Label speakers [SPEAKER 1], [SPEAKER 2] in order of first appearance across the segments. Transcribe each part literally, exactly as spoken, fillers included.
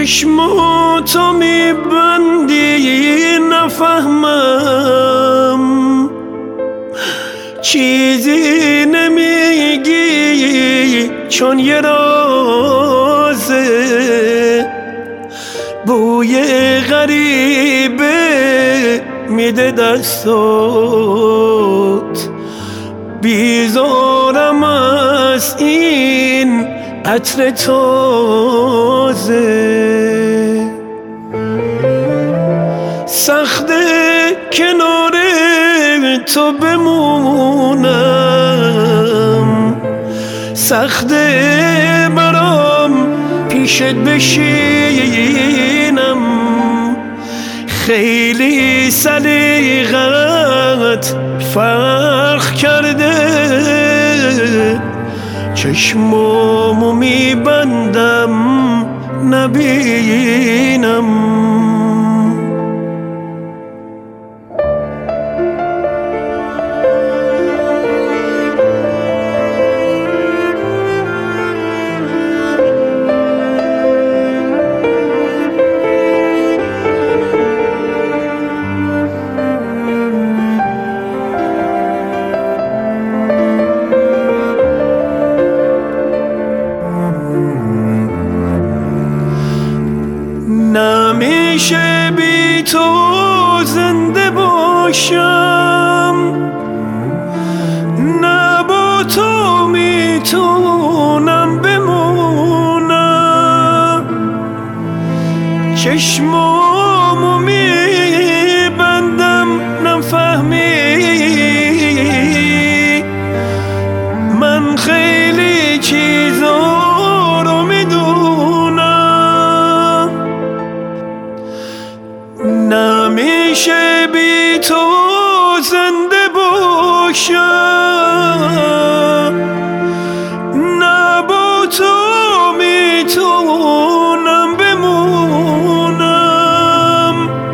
[SPEAKER 1] چشماتو میبندی نفهمم، چیزی نمیگی چون یه رازه، بوی غریبه میده دستات، بیزارم از این عطر تازه. سخته کنار تو بمونم، سخته برام پیشت بشینم، خیلی سلیقت فرق کرده، چشمامو میبندم نبینم. نمیشه بی تو زنده باشم، نه با تو میتونم بمونم، چشمامو میبندم نفهمی، من خیلی چیزا رو میدونم. نمیشه بی تو زنده باشم، نه با تو میتونم بمونم،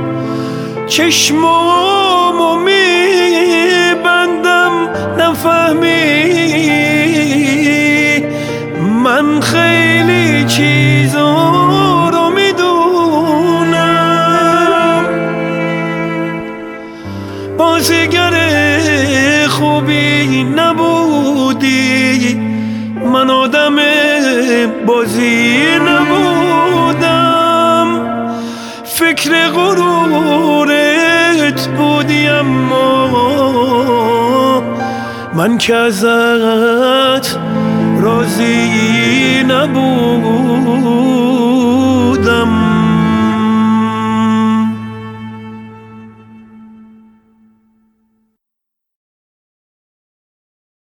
[SPEAKER 1] چشمامو میبندم نفهمی، من خیلی چیزا رو میدونم. بازیگر خوبی نبودی، من آدم بازی نبودم، فکر غرورت بودی، اما من که ازت راضی نبودم.